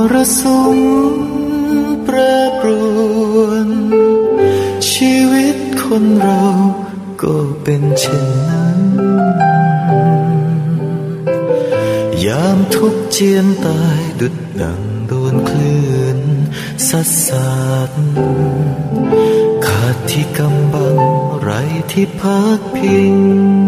รสุมแปรปรวนชีวิตคนเราก็เป็นเช่นนั้นยามทุกข์เจียนตายดุจดังโดนคลื่นซัดสาดขาดที่กำบังไรที่พักพิง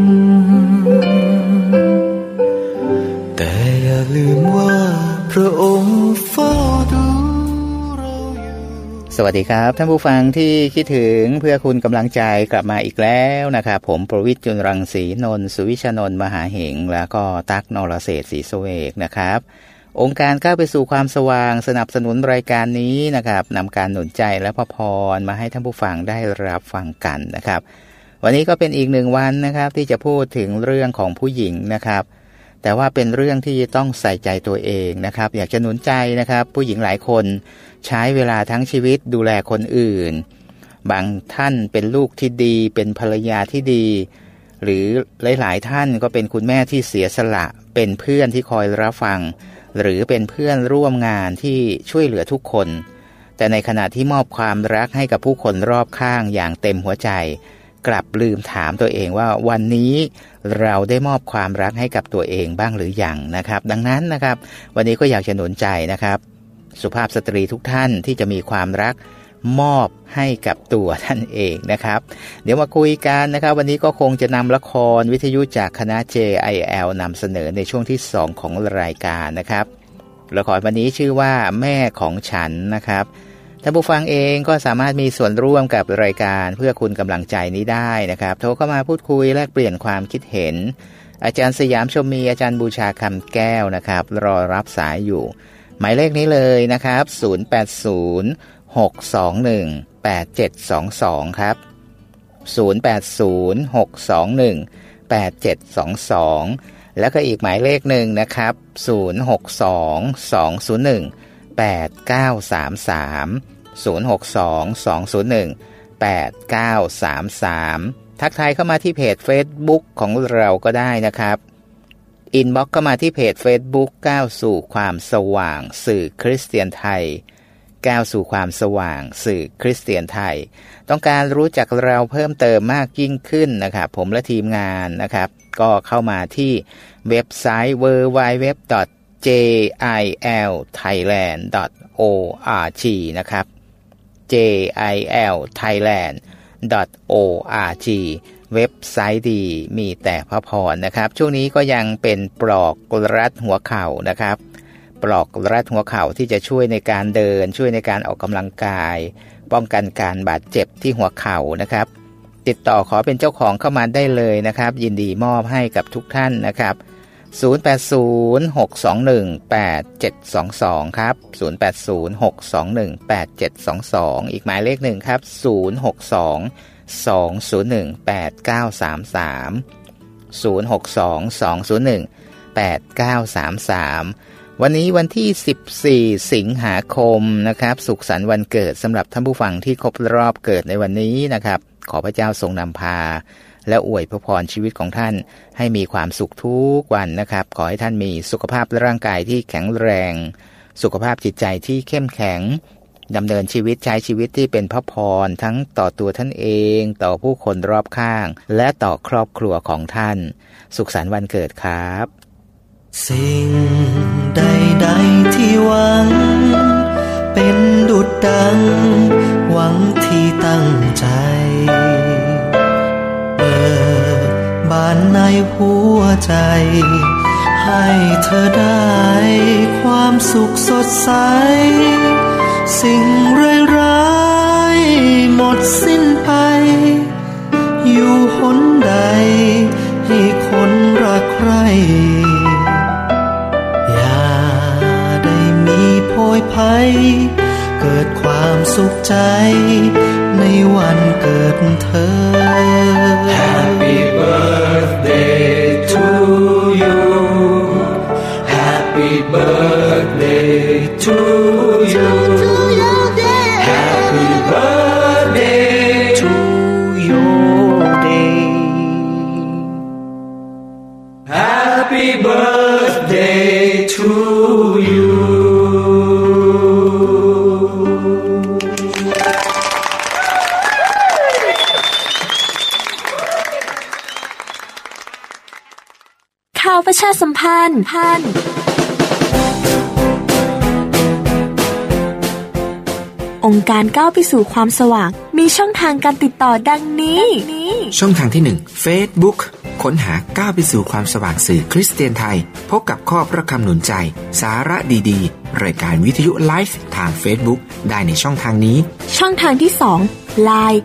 แต่อย่าลืมว่าพระองค์เฝ้าดูเราอยู่สวัสดีครับท่านผู้ฟังที่คิดถึงเพื่อคุณกำลังใจกลับมาอีกแล้วนะครับผมประวิตร จุลรังสีนนท์สุวิชนนท์มหาเหงแล้วก็ตั๊กนรเศรษฐ์ศรีสเวกนะครับองค์การก้าวไปสู่ความสว่างสนับสนุนรายการนี้นะครับนำการหนุนใจและพระพรมาให้ท่านผู้ฟังได้รับฟังกันนะครับวันนี้ก็เป็นอีกหนึ่งวันนะครับที่จะพูดถึงเรื่องของผู้หญิงนะครับแต่ว่าเป็นเรื่องที่ต้องใส่ใจตัวเองนะครับอยากจะหนุนใจนะครับผู้หญิงหลายคนใช้เวลาทั้งชีวิตดูแลคนอื่นบางท่านเป็นลูกที่ดีเป็นภรรยาที่ดีหรือหลายๆท่านก็เป็นคุณแม่ที่เสียสละเป็นเพื่อนที่คอยรับฟังหรือเป็นเพื่อนร่วมงานที่ช่วยเหลือทุกคนแต่ในขณะที่มอบความรักให้กับผู้คนรอบข้างอย่างเต็มหัวใจกลับลืมถามตัวเองว่าวันนี้เราได้มอบความรักให้กับตัวเองบ้างหรือยังนะครับดังนั้นนะครับวันนี้ก็อยากจะหนุนใจนะครับสุภาพสตรีทุกท่านที่จะมีความรักมอบให้กับตัวท่านเองนะครับเดี๋ยวมาคุยกันนะครับวันนี้ก็คงจะนำละครวิทยุจากคณะ JIL นำเสนอในช่วงที่2ของรายการนะครับละครวันนี้ชื่อว่าแม่ของฉันนะครับท่านผู้ฟังเองก็สามารถมีส่วนร่วมกับรายการเพื่อคุณกำลังใจนี้ได้นะครับโทรเข้ามาพูดคุยแลกเปลี่ยนความคิดเห็นอาจารย์สยามชมมีอาจารย์บูชาคำแก้วนะครับรอรับสายอยู่หมายเลขนี้เลยนะครับ0806218722ครับ0806218722แล้วก็อีกหมายเลขหนึ่งนะครับ0622018933 0622018933ทักทายเข้ามาที่เพจ Facebook ของเราก็ได้นะครับอินบ็อกซ์เข้ามาที่เพจ Facebook ก้าวสู่ความสว่างสื่อคริสเตียนไทยก้าวสู่ความสว่างสื่อคริสเตียนไทยต้องการรู้จักเราเพิ่มเติมมากยิ่งขึ้นนะครับผมและทีมงานนะครับก็เข้ามาที่เว็บไซต์ www.jilthailand.org นะครับ jilthailand.org เว็บไซต์ดีมีแต่พระพรนะครับช่วงนี้ก็ยังเป็นปลอกรัดหัวเข่านะครับปลอกรัดหัวเข่าที่จะช่วยในการเดินช่วยในการออกกำลังกายป้องกันการบาดเจ็บที่หัวเข่านะครับติดต่อขอเป็นเจ้าของเข้ามาได้เลยนะครับยินดีมอบให้กับทุกท่านนะครับ0806218722ครับ0806218722อีกหมายเลขหนึ่งครับ0622018933 0622018933วันนี้วันที่14สิงหาคมนะครับสุขสันต์วันเกิดสำหรับท่านผู้ฟังที่ครบรอบเกิดในวันนี้นะครับขอพระเจ้าทรงนำพาและอวยพระพรชีวิตของท่านให้มีความสุขทุกวันนะครับขอให้ท่านมีสุขภาพร่างกายที่แข็งแรงสุขภาพจิตใจที่เข้มแข็งดำเนินชีวิตใช้ชีวิตที่เป็นพระพรทั้งต่อตัวท่านเองต่อผู้คนรอบข้างและต่อครอบครัวของท่านสุขสันต์วันเกิดครับสิ่งใดๆที่หวังเป็นดุจดังหวังที่ตั้งใจเปิดบานในหัวใจให้เธอได้ความสุขสดใสสิ่งร้ายๆหมดสิ้นไปอยู่หนใดให้คนรักใครอย่าได้มีโพยภัยเกิดความสุขใจในวันเกิดเธอ Happy birthday to you Happy birthday to you Happy birthday to your day Happy birthday to you ท่านองค์การก้าวไปสู่ความสว่างมีช่องทางการติดต่อดังนี้ช่องทางที่1 Facebook ค้นหาก้าวไปสู่ความสว่างสื่อคริสเตียนไทยพบกับข้อพระคำหนุนใจสาระดีๆรายการวิทยุไลฟ์ทาง Facebook ได้ในช่องทางนี้ช่องทางที่2 LINE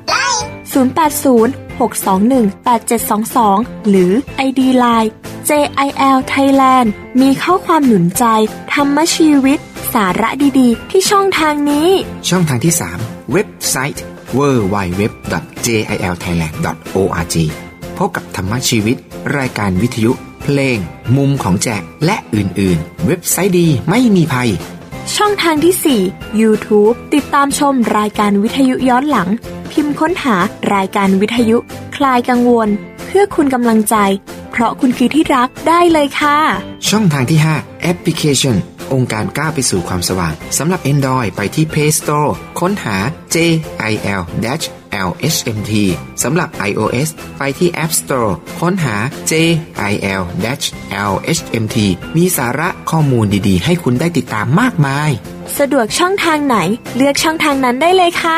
0806218722หรือ ID LINE JIL Thailand มีข้อความหนุนใจธรรมชีวิตสาระดีๆที่ช่องทางนี้ช่องทางที่3เว็บไซต์ www.jilthailand.org พบกับธรรมชีวิตรายการวิทยุเพลงมุมของแจกและอื่นๆเว็บไซต์ดีไม่มีภัยช่องทางที่4 YouTube ติดตามชมรายการวิทยุย้อนหลังพิมพ์ค้นหารายการวิทยุคลายกังวลเพื่อคุณกำลังใจเพราะคุณคือที่รักได้เลยค่ะช่องทางที่5แอปพลิเคชันองค์การก้าวไปสู่ความสว่างสำหรับ Android ไปที่ Play Store ค้นหา JIL-LHMT สำหรับ iOS ไปที่ App Store ค้นหา JIL-LHMT มีสาระข้อมูลดีๆให้คุณได้ติดตามมากมายสะดวกช่องทางไหนเลือกช่องทางนั้นได้เลยค่ะ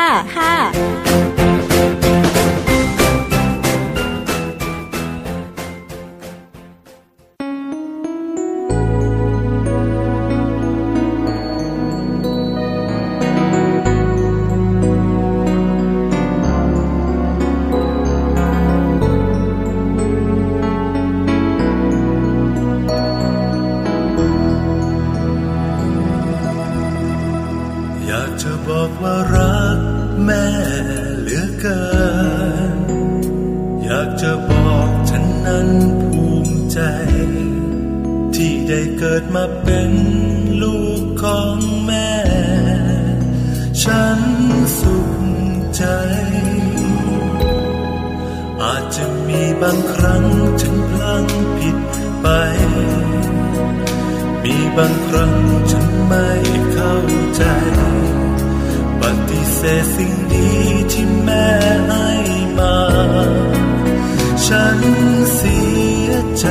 บางครั้งฉันไม่เข้าใจปฏิเสธสิ่งดีที่แม่ให้มาฉันเสียใจ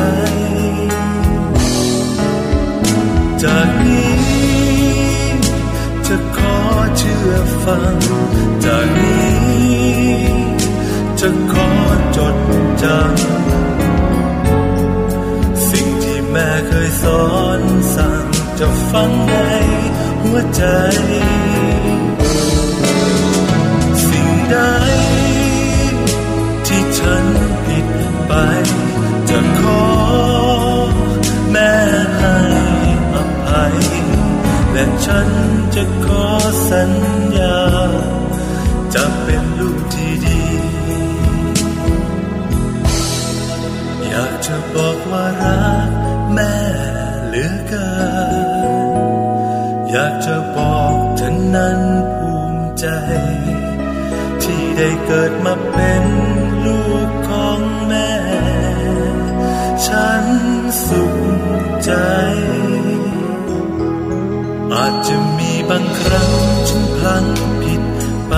จากนี้จะขอเชื่อฟังจากนี้จะขอจดจำแม่เคยสอนสั่งจะฝังในหัวใจสิ่งใดที่ฉันผิดไปจะขอแม่ให้อภัยและฉันจะขอสัญญาจะเป็นลูกที่ดีอยากจะบอกว่ารักแม่เหลือเกินอยากจะบอกฉันนั้นภูมิใจที่ได้เกิดมาเป็นลูกของแม่ฉันสุขใจอาจจะมีบางครั้งฉันพลั้งผิดไป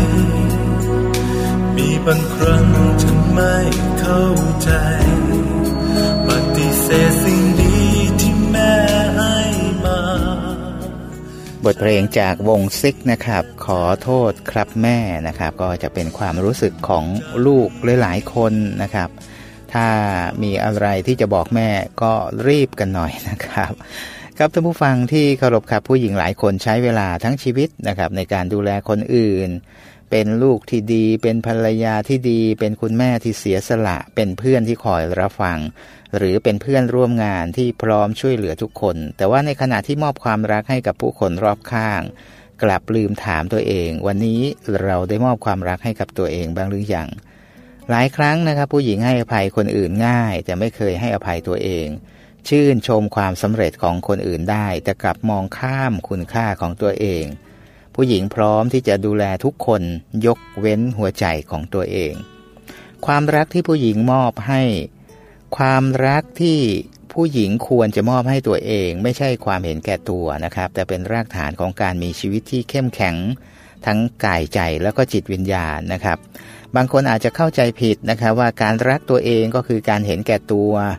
มีบางครั้งฉันไม่เข้าใจปฏิเสธสิ่งดีที่แม่ให้มาบทเพลงจากวงซิกนะครับขอโทษครับแม่นะครับก็จะเป็นความรู้สึกของลูกหลายๆคนนะครับถ้ามีอะไรที่จะบอกแม่ก็รีบกันหน่อยนะครับครับท่านผู้ฟังที่เคารพครับผู้หญิงหลายคนใช้เวลาทั้งชีวิตนะครับในการดูแลคนอื่นเป็นลูกที่ดีเป็นภรรยาที่ดีเป็นคุณแม่ที่เสียสละเป็นเพื่อนที่คอยรับฟังหรือเป็นเพื่อนร่วมงานที่พร้อมช่วยเหลือทุกคนแต่ว่าในขณะที่มอบความรักให้กับผู้คนรอบข้างกลับลืมถามตัวเองวันนี้เราได้มอบความรักให้กับตัวเองบ้างหรือยังหลายครั้งนะครับผู้หญิงให้อภัยคนอื่นง่ายแต่ไม่เคยให้อภัยตัวเองชื่นชมความสำเร็จของคนอื่นได้แต่กลับมองข้ามคุณค่าของตัวเองผู้หญิงพร้อมที่จะดูแลทุกคนยกเว้นหัวใจของตัวเองความรักที่ผู้หญิงมอบให้ความรักที่ผู้หญิงควรจะมอบให้ตัวเองไม่ใช่ความเห็นแก่ตัวนะครับแต่เป็นรากฐานของการมีชีวิตที่เข้มแข็งทั้งกายใจแล้วก็จิตวิญญาณนะครับบางคนอาจจะเข้าใจผิดนะครับว่าการรักตัวเองก็คือการเห็นแก่ตัว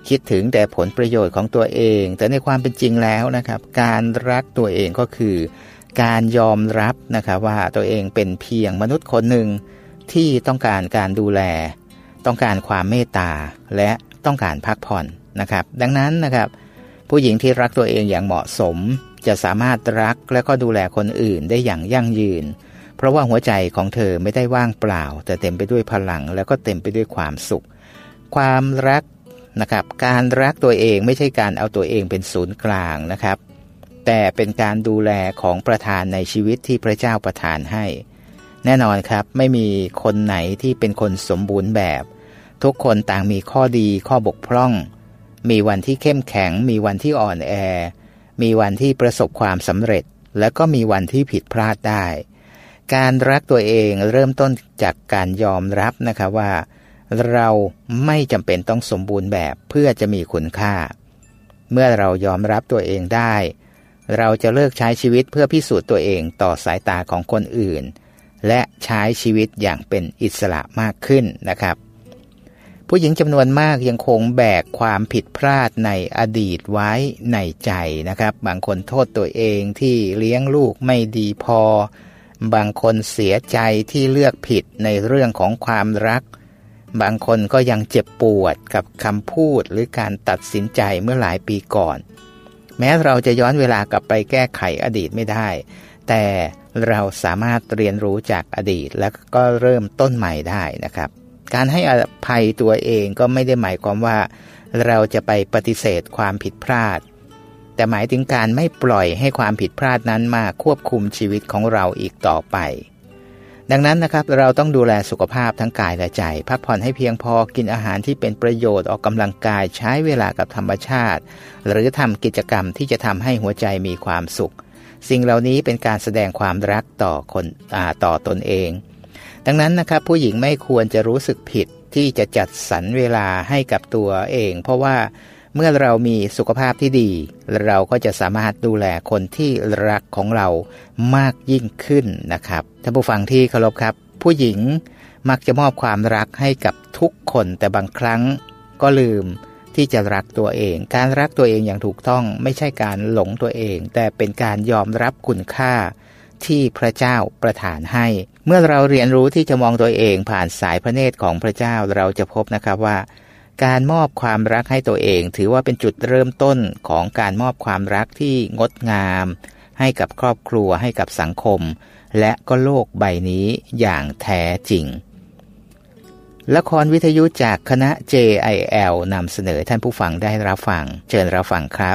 คิดถึงแต่ผลประโยชน์ของตัวเองแต่ในความเป็นจริงแล้วนะครับการรักตัวเองก็คือการยอมรับนะครับว่าตัวเองเป็นเพียงมนุษย์คนหนึ่งที่ต้องการการดูแลต้องการความเมตตาและต้องการพักผ่อนนะครับดังนั้นนะครับผู้หญิงที่รักตัวเองอย่างเหมาะสมจะสามารถรักและก็ดูแลคนอื่นได้อย่างยั่งยืนเพราะว่าหัวใจของเธอไม่ได้ว่างเปล่าแต่เต็มไปด้วยพลังแล้วก็เต็มไปด้วยความสุขความรักนะครับการรักตัวเองไม่ใช่การเอาตัวเองเป็นศูนย์กลางนะครับแต่เป็นการดูแลของประธานในชีวิตที่พระเจ้าประทานให้แน่นอนครับไม่มีคนไหนที่เป็นคนสมบูรณ์แบบทุกคนต่างมีข้อดีข้อบกพร่องมีวันที่เข้มแข็งมีวันที่อ่อนแอมีวันที่ประสบความสำเร็จและก็มีวันที่ผิดพลาดได้การรักตัวเองเริ่มต้นจากการยอมรับนะครับว่าเราไม่จำเป็นต้องสมบูรณ์แบบเพื่อจะมีคุณค่าเมื่อเรายอมรับตัวเองได้เราจะเลิกใช้ชีวิตเพื่อพิสูจน์ตัวเองต่อสายตาของคนอื่นและใช้ชีวิตอย่างเป็นอิสระมากขึ้นนะครับผู้หญิงจำนวนมากยังคงแบกความผิดพลาดในอดีตไว้ในใจนะครับบางคนโทษตัวเองที่เลี้ยงลูกไม่ดีพอบางคนเสียใจที่เลือกผิดในเรื่องของความรักบางคนก็ยังเจ็บปวดกับคำพูดหรือการตัดสินใจเมื่อหลายปีก่อนแม้เราจะย้อนเวลากลับไปแก้ไขอดีตไม่ได้แต่เราสามารถเรียนรู้จากอดีตแล้วก็เริ่มต้นใหม่ได้นะครับการให้อภัยตัวเองก็ไม่ได้หมายความว่าเราจะไปปฏิเสธความผิดพลาดแต่หมายถึงการไม่ปล่อยให้ความผิดพลาดนั้นมาควบคุมชีวิตของเราอีกต่อไปดังนั้นนะครับเราต้องดูแลสุขภาพทั้งกายและใจพักผ่อนให้เพียงพอกินอาหารที่เป็นประโยชน์ออกกำลังกายใช้เวลากับธรรมชาติหรือทำกิจกรรมที่จะทำให้หัวใจมีความสุขสิ่งเหล่านี้เป็นการแสดงความรักต่อตนเองดังนั้นนะครับผู้หญิงไม่ควรจะรู้สึกผิดที่จะจัดสรรเวลาให้กับตัวเองเพราะว่าเมื่อเรามีสุขภาพที่ดีเราก็จะสามารถดูแลคนที่รักของเรามากยิ่งขึ้นนะครับท่านผู้ฟังที่เคารพครับผู้หญิงมักจะมอบความรักให้กับทุกคนแต่บางครั้งก็ลืมที่จะรักตัวเองการรักตัวเองอย่างถูกต้องไม่ใช่การหลงตัวเองแต่เป็นการยอมรับคุณค่าที่พระเจ้าประทานให้เมื่อเราเรียนรู้ที่จะมองตัวเองผ่านสายพระเนตรของพระเจ้าเราจะพบนะครับว่าการมอบความรักให้ตัวเองถือว่าเป็นจุดเริ่มต้นของการมอบความรักที่งดงามให้กับครอบครัวให้กับสังคมและก็โลกใบนี้อย่างแท้จริงละครวิทยุจากคณะ JIL นำเสนอท่านผู้ฟังได้รับฟังเชิญรับฟังครับ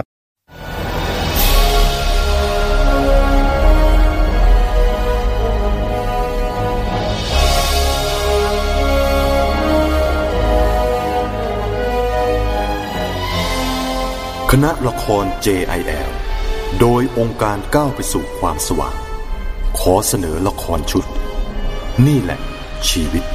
คณะละคร JIL โดยองค์การก้าวไปสู่ความสว่างขอเสนอละครชุดนี่แหละชีวิต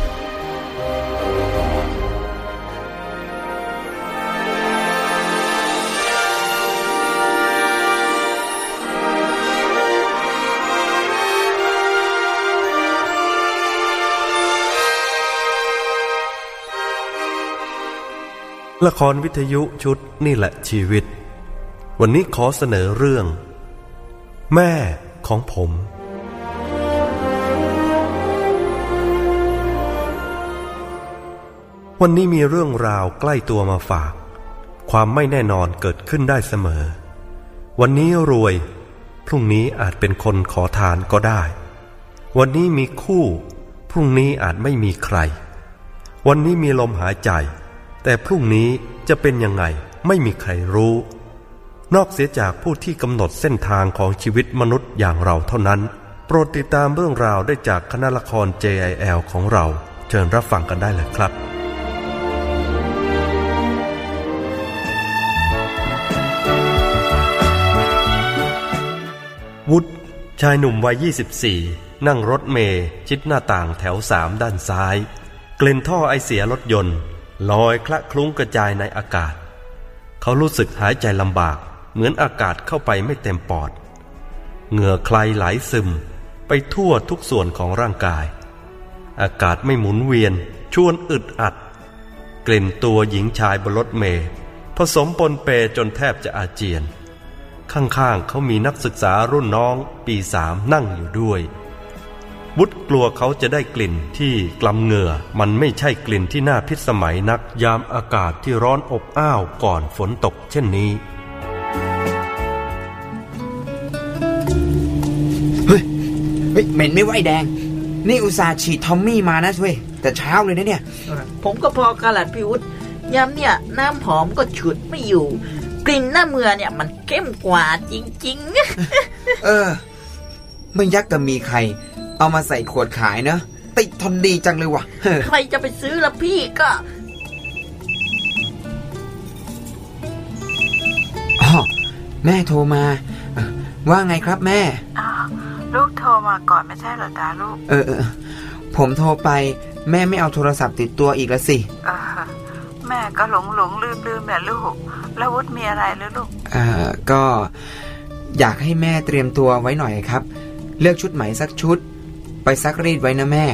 ละครวิทยุชุดนี่แหละชีวิตวันนี้ขอเสนอเรื่องแม่ของผมวันนี้มีเรื่องราวใกล้ตัวมาฝากความไม่แน่นอนเกิดขึ้นได้เสมอวันนี้รวยพรุ่งนี้อาจเป็นคนขอทานก็ได้วันนี้มีคู่พรุ่งนี้อาจไม่มีใครวันนี้มีลมหายใจแต่พรุ่งนี้จะเป็นยังไงไม่มีใครรู้นอกเสียจากผู้ที่กำหนดเส้นทางของชีวิตมนุษย์อย่างเราเท่านั้นโปรดติดตามเรื่องราวได้จากคณะละคร JIL ของเราเชิญรับฟังกันได้เลยครับวุฒิชายหนุ่มวัย 24 นั่งรถเมล์ชิดหน้าต่างแถว 3 ด้านซ้ายกลิ่นท่อไอเสียรถยนต์ลอยคละคลุ้งกระจายในอากาศเขารู้สึกหายใจลำบากเหมือนอากาศเข้าไปไม่เต็มปอดเหงื่อใครไหลซึมไปทั่วทุกส่วนของร่างกายอากาศไม่หมุนเวียนชวนอึดอัดกลิ่นตัวหญิงชายบนรถเมล์แผสมปนเปจนแทบจะอาเจียนข้างๆเขามีนักศึกษารุ่นน้องปี3นั่งอยู่ด้วยวุฒิกลัวเขาจะได้กลิ่นที่กลำเหงื่อมันไม่ใช่กลิ่นที่น่าพิสมัยนักยามอากาศที่ร้อนอบอ้าวก่อนฝนตกเช่นนี้เฮ้ยเหม็นไม่ไหวแดงนี่อุตส่าห์ฉีดทอมมี่มานะเว้ยแต่เช้าเลยนะเนี่ยผมก็พอกระหลัดพี่วุฒิย้ำเนี่ยน้ำหอมก็ฉุดไม่อยู่กลิ่นหน้าเมือเนี่ยมันเข้มกว่าจริงๆไม่ยักจะมีใครเอามาใส่ขวดขายเนอะติดทนดีจังเลยว่ะใครจะไปซื้อละพี่ก็แม่โทรมาว่าไงครับแม่ลูกโทรมาก่อนไม่ใช่เหรอจ๊ะลูกผมโทรไปแม่ไม่เอาโทรศัพท์ติดตัวอีกแล้วสิแม่ก็หลงลืมแหละลูกแล้ววุฒิมีอะไรหรือลูกก็อยากให้แม่เตรียมตัวไว้หน่อยครับเลือกชุดไหมสักชุดไปซักรีดไว้นะแม่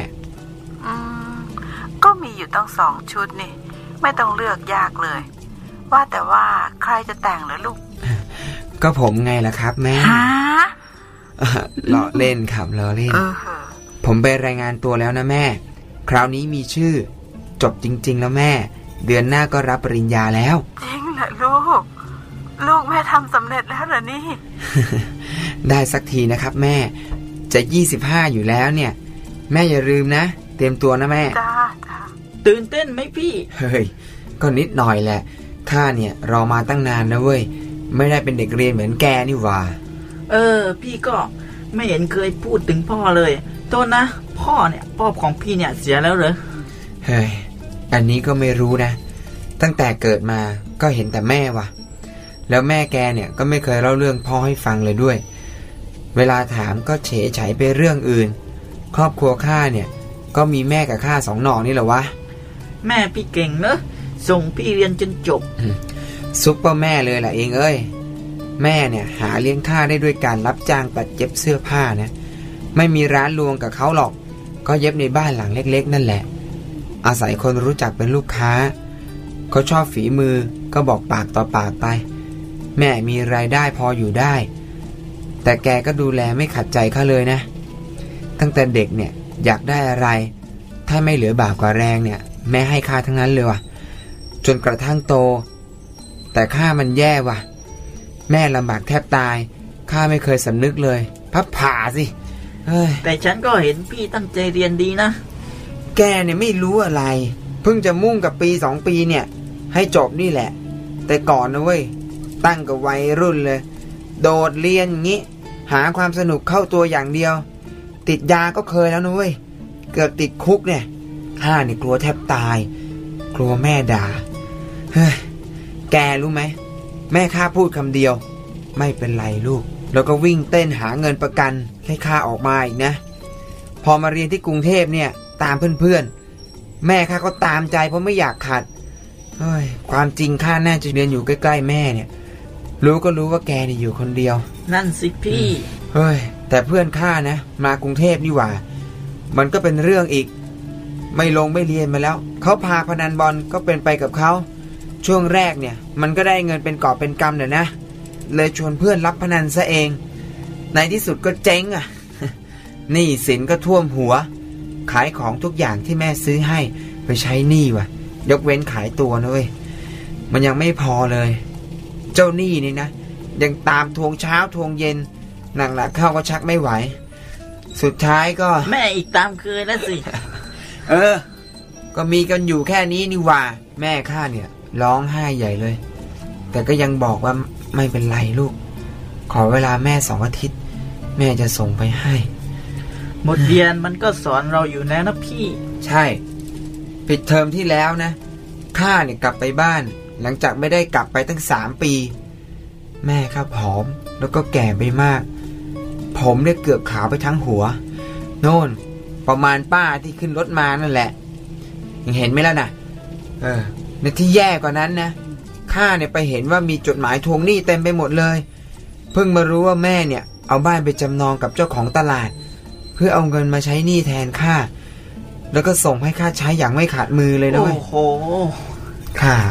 ก็มีอยู่ตั้ง2 ชุดนี่ไม่ต้องเลือกยากเลยว่าแต่ว่าใครจะแต่งเหรอลูกก็ผมไงล่ะครับแม่ล้อเล่นครับล้อเล่นผมไปรายงานตัวแล้วนะแม่คราวนี้มีชื่อจบจริงๆแล้วแม่เดือนหน้าก็รับปริญญาแล้วจริงเหรอลูกแม่ทำสำเร็จแล้วเหรอนี่ได้สักทีนะครับแม่จะ25อยู่แล้วเนี่ยแม่อย่าลืมนะเตรียมตัวนะแม่จ้าตื่นเต้นไหมพี่เฮ้ยก็นิดหน่อยแหละข้าเนี่ยรอมาตั้งนานนะเว้ยไม่ได้เป็นเด็กเรียนเหมือนแกนี่หว่าพี่ก็ไม่เห็นเคยพูดถึงพ่อเลยโทษนะพ่อของพี่เนี่ยเสียแล้วเหรอเฮ้ยอันนี้ก็ไม่รู้นะตั้งแต่เกิดมาก็เห็นแต่แม่ว่ะแล้วแม่แกเนี่ยก็ไม่เคยเล่าเรื่องพ่อให้ฟังเลยด้วยเวลาถามก็เฉยไปเรื่องอื่นครอบครัวข้าเนี่ยก็มีแม่กับข้า2 หน่อนี่แหละวะแม่พี่เก่งเนอะส่งพี่เรียนจนจบซุปเปอร์แม่เลยล่ะเองเอ้ยแม่เนี่ยหาเลี้ยงข้าได้ด้วยการรับจ้างตัดเย็บเสื้อผ้านะไม่มีร้านรวงกับเขาหรอกก็เย็บในบ้านหลังเล็กๆนั่นแหละอาศัยคนรู้จักเป็นลูกค้าเขาชอบฝีมือก็บอกปากต่อปากไปแม่มีรายได้พออยู่ได้แต่แกก็ดูแลไม่ขัดใจข้าเลยนะตั้งแต่เด็กเนี่ยอยากได้อะไรถ้าไม่เหลือบากกว่าแรงเนี่ยแม่ให้ข้าทั้งนั้นเลยว่ะจนกระทั่งโตแต่ข้ามันแย่ว่ะแม่ลำบากแทบตายข้าไม่เคยสำนึกเลยพับผ่าสิแต่ฉันก็เห็นพี่ตั้งใจเรียนดีนะแกเนี่ยไม่รู้อะไรเพิ่งจะมุ่งกับปี2 ปีเนี่ยให้จบนี่แหละแต่ก่อนนะเว้ยตั้งกับวัยรุ่นเลยโดดเรียนอย่างงี้หาความสนุกเข้าตัวอย่างเดียวติดยาก็เคยแล้วนะเว้ยเกือบติดคุกเนี่ยข้าเนี่ยกลัวแทบตายกลัวแม่ด่าแกรู้ไหมแม่ข้าพูดคำเดียวไม่เป็นไรลูกแล้วก็วิ่งเต้นหาเงินประกันให้ข้าออกมาอีกนะพอมาเรียนที่กรุงเทพเนี่ยตามเพื่อนๆแม่ข้าก็ตามใจเพราะไม่อยากขัดความจริงข้าน่าจะเรียนอยู่ใกล้ๆแม่เนี่ยรู้ก็รู้ว่าแกเนี่ยอยู่คนเดียวนั่นสิพี่แต่เพื่อนข้านะมากรุงเทพนี่หว่ามันก็เป็นเรื่องอีกไม่ลงไม่เรียนมาแล้วเขาพาพนันบอลก็เป็นไปกับเขาช่วงแรกเนี่ยมันก็ได้เงินเป็นกอบเป็นกำเนี่ยนะเลยชวนเพื่อนรับพนันซะเองในที่สุดก็เจ๊งหนี้สินก็ท่วมหัวขายของทุกอย่างที่แม่ซื้อให้ไปใช้หนี้ว่ะยกเว้นขายตัวนะเว้ยมันยังไม่พอเลยเจ้าหนี้นี่นะยังตามทวงเช้าทวงเย็นหนักๆเข้าก็ชักไม่ไหวสุดท้ายก็แม่อีกตามเคยนะสิก็มีกันอยู่แค่นี้นี่ว่าแม่ข้าเนี่ยร้องไห้ใหญ่เลยแต่ก็ยังบอกว่าไม่เป็นไรลูกขอเวลาแม่2 อาทิตย์แม่จะส่งไปให้บทเรียนมันก็สอนเราอยู่แล้วนะพี่ใช่ปิดเทอมที่แล้วนะข้าเนี่ยกลับไปบ้านหลังจากไม่ได้กลับไปตั้ง3 ปีแม่ข้าผอมแล้วก็แก่ไปมากผมเนี่ยเกือบขาวไปทั้งหัวโน่นประมาณป้าที่ขึ้นรถมานั่นแหละยังเห็นไหมล่ะนะในที่แย่กว่านั้นนะข้าเนี่ยไปเห็นว่ามีจดหมายทวงหนี้เต็มไปหมดเลยเพิ่งมารู้ว่าแม่เนี่ยเอาบ้านไปจำนองกับเจ้าของตลาดเพื่อเอาเงินมาใช้หนี้แทนข้าแล้วก็ส่งให้ข้าใช้อย่างไม่ขาดมือเลยนะเว้ยโอ้โหข้า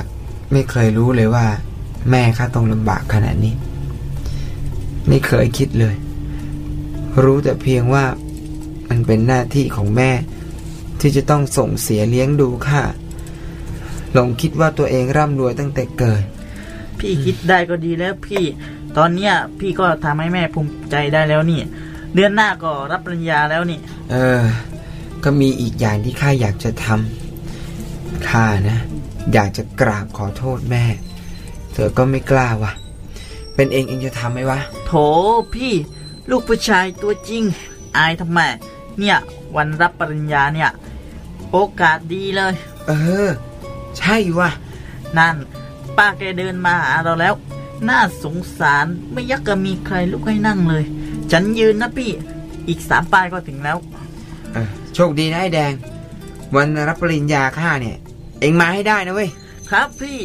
ไม่เคยรู้เลยว่าแม่ข้าต้องลำบากขนาดนี้ไม่เคยคิดเลยรู้แต่เพียงว่ามันเป็นหน้าที่ของแม่ที่จะต้องส่งเสียเลี้ยงดูข้าลองคิดว่าตัวเองร่ำรวยตั้งแต่เกิดพี่คิดได้ก็ดีแล้วพี่ตอนเนี้ยพี่ก็ทำให้แม่ภูมิใจได้แล้วนี่เดือนหน้าก็รับปริญญาแล้วนี่ก็มีอีกอย่างที่ข้าอยากจะทำข้านะอยากจะกราบขอโทษแม่เธอก็ไม่กล้าวะเป็นเองจะทำไหมวะโถพี่ลูกผู้ชายตัวจริงอายทำไมเนี่ยวันรับปริญญาเนี่ยโอกาสดีเลยใช่วะนั่นป้าแกเดินมาหาเราแล้วน่าสงสารไม่ยักจะมีใครลุกให้นั่งเลยฉันยืนนะพี่อีก3 ป้ายก็ถึงแล้วโชคดีนะไอ้แดงวันรับปริญญาข้าเนี่ยเอ็งมาให้ได้นะเว้ยครับพี่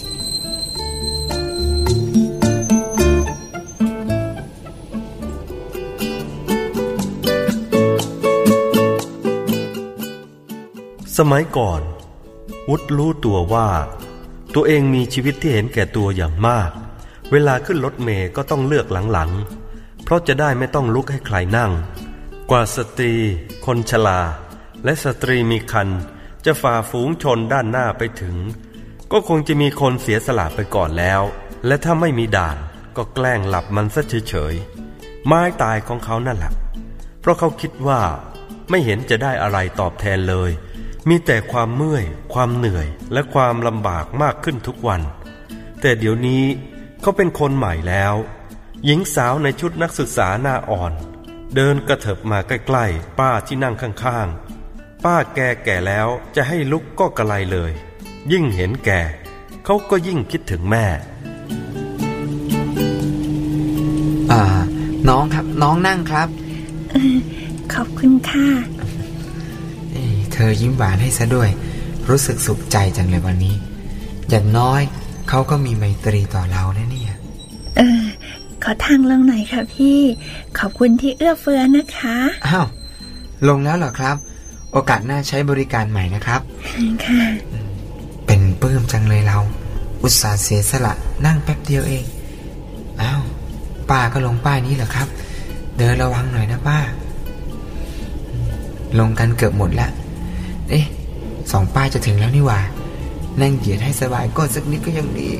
สมัยก่อนวุฒิรู้ตัวว่าตัวเองมีชีวิตที่เห็นแก่ตัวอย่างมากเวลาขึ้นรถเมล์ก็ต้องเลือกหลังๆเพราะจะได้ไม่ต้องลุกให้ใครนั่งกว่าสตรีคนชราและสตรีมีครรภ์จะฝ่าฝูงชนด้านหน้าไปถึงก็คงจะมีคนเสียสละไปก่อนแล้วและถ้าไม่มีด่านก็แกล้งหลับมันซะเฉยๆไม้ตายของเขานั่นแหละเพราะเขาคิดว่าไม่เห็นจะได้อะไรตอบแทนเลยมีแต่ความเมื่อยความเหนื่อยและความลำบากมากขึ้นทุกวันแต่เดี๋ยวนี้เขาเป็นคนใหม่แล้วหญิงสาวในชุดนักศึกษาหน้าอ่อนเดินกระเถิบมาใกล้ๆป้าที่นั่งข้างๆป้าแก่แล้วจะให้ลุกก็กระไรเลยยิ่งเห็นแก่เขาก็ยิ่งคิดถึงแม่น้องครับน้องนั่งครับขอบคุณค่ะเธอยิ้มหวานให้ซะด้วยรู้สึกสุขใจจังเลยวันนี้อย่างน้อยเขาก็มีไมตรีต่อเราแล้วเนี่ยขอทางลงหน่อยค่ะพี่ขอบคุณที่เอื้อเฟื้อนะคะอ้าวลงแล้วเหรอครับโอกาสหน้าใช้บริการใหม่นะครับค่ะเป็นปลื้มจังเลยเราอุตส่าห์เสียสละนั่งแป๊บเดียวเองอ้าวป้าก็ลงป้ายนี้เหรอครับเดินระวังหน่อยนะป้าลงกันเกือบหมดแล้ว2 ป้ายจะถึงแล้วนี่หว่านั่งเหยียดให้สบายก้นสักนิดก็ยังดี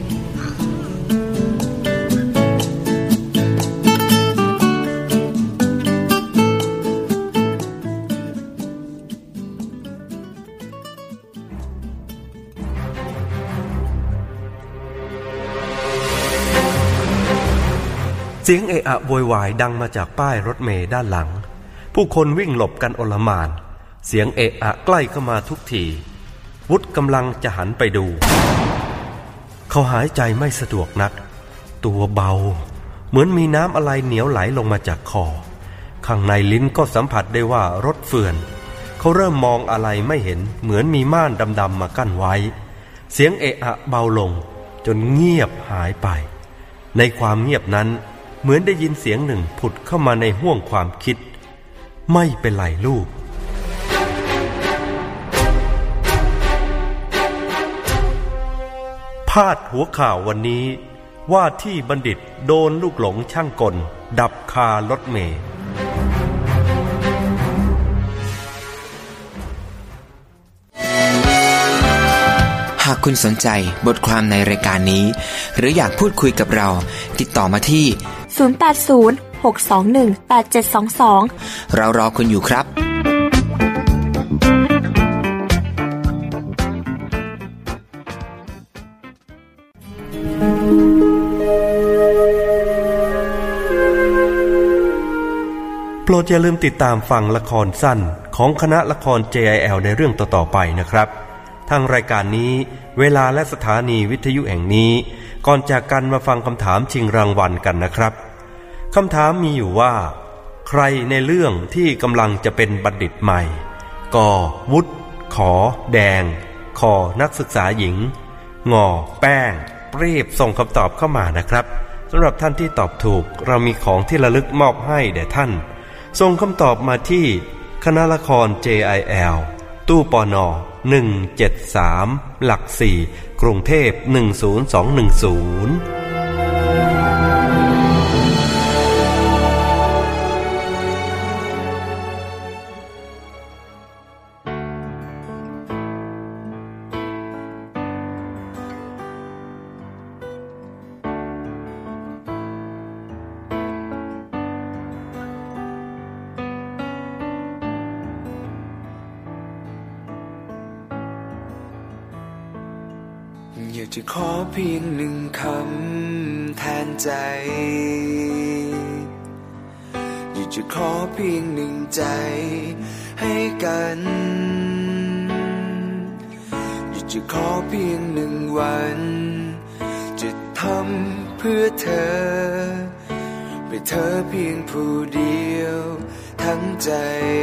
เสียงเอะอะโวยวายดังมาจากป้ายรถเมล์ด้านหลังผู้คนวิ่งหลบกันโอลหม่านเสียงเอะอะใกล้เข้ามาทุกทีวุฒิกำลังจะหันไปดูเขาหายใจไม่สะดวกนักตัวเบาเหมือนมีน้ำอะไรเหนียวไหลลงมาจากคอข้างในลิ้นก็สัมผัสได้ว่ารถเฟื่อนเขาเริ่มมองอะไรไม่เห็นเหมือนมีม่านดำๆมากั้นไว้เสียงเอะอะเบาลงจนเงียบหายไปในความเงียบนั้นเหมือนได้ยินเสียงหนึ่งผุดเข้ามาในห้วงความคิดไม่เป็นไรลูกพาดหัวข่าววันนี้ว่าที่บัณฑิตโดนลูกหลงช่างกลดับคารถเมล์หากคุณสนใจบทความในรายการนี้หรืออยากพูดคุยกับเราติดต่อมาที่ 080-621-8722 เรารอคุณอยู่ครับโปรดอย่าลืมติดตามฟังละครสั้นของคณะละคร JIL ในเรื่องต่อๆไปนะครับทางรายการนี้เวลาและสถานีวิทยุแห่งนี้ก่อนจากกันมาฟังคำถามชิงรางวัลกันนะครับคำถามมีอยู่ว่าใครในเรื่องที่กำลังจะเป็นบัณฑิตใหม่กวุฒิขอแดงคอนักศึกษาหญิงงอแป้งรีบส่งคำตอบเข้ามานะครับสำหรับท่านที่ตอบถูกเรามีของที่ระลึกมอบให้แด่ท่านส่งคำตอบมาที่คณะละคร JIL ตู้ปน 173หลัก4กรุงเทพ10210 อยากจะขอเพียงหนึ่งคำแทนใจอยากจะขอเพียงหนึ่งใจให้กันอยากจะขอเพียงหนึ่งวันจะทำเพื่อเธอเพื่อเธอเพียงผู้เดียวทั้งใจ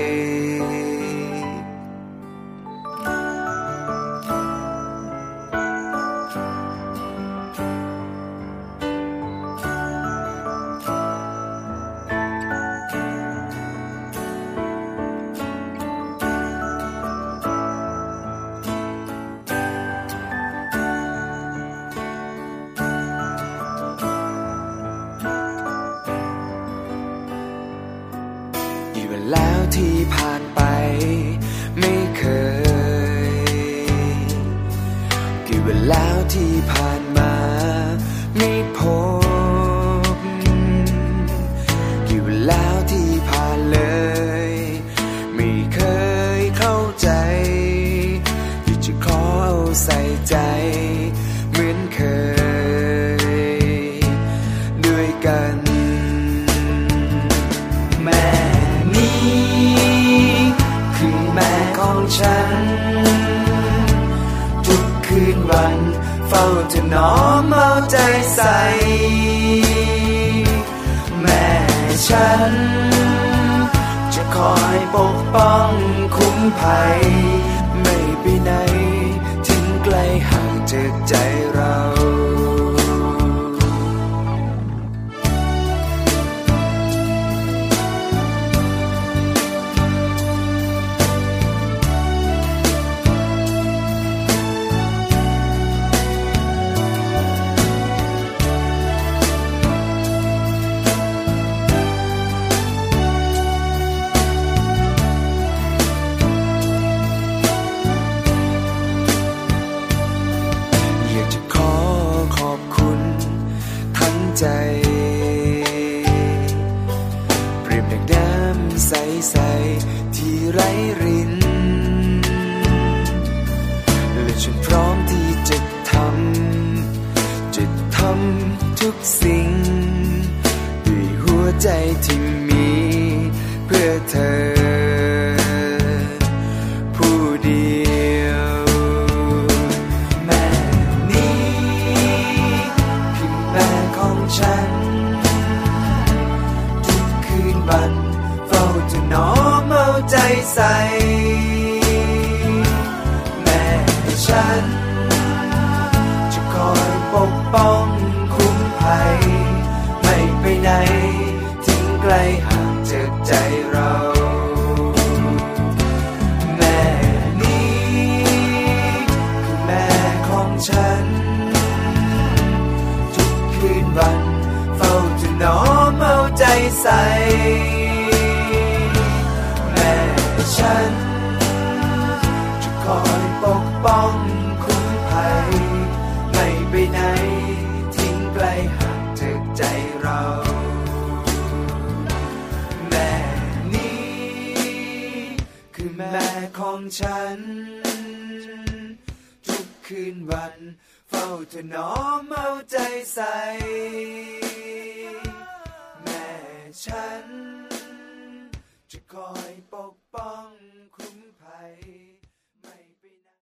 แล้วที่ผ่านไปไม่เคยกี่วันแล้วที่ผ่านมาไม่พบกี่วันแล้วที่ผ่านเลยไม่เคยเข้าใจอยากจะขอเอาใส่ใจเหมือนเคยด้วยกันคือแม่ของฉันทุกคืนวันเฝ้าจะน้อมเอาใจใส่แม่ฉันจะคอยปกป้องคุ้มภัยไม่ไปไหนทิ้งไกลห่างจากใจเราใจเปรียบดังน้ำใสๆที่ไร้รินและฉันพร้อมที่จะทำทุกสิ่งด้วยหัวใจที่มีเพื่อเธอผู้เดียวแม่นี้คือแม่ของฉันทุกคืนวันเฝ้าจะน้อมเอาใจใส่แม่ฉันจะคอยปกป้องคุ้มภัยไม่ไปไหนทิ้งไกลห่างจากใจเราแม่นี้คือแม่ของฉันทุกคืนวันเฝ้าจะน้อมเอาใจใส่แม่ฉันจะคอยปกป้องคุ้มภัยไม่ไปไหนทิ้งไกลห่างจากใจเราแม่นี้คือแม่ของฉันทุกคืนวันเฝ้าจะน้อมเอาใจใส่แม่ฉันจะคอยปกป้องคุ้มภัย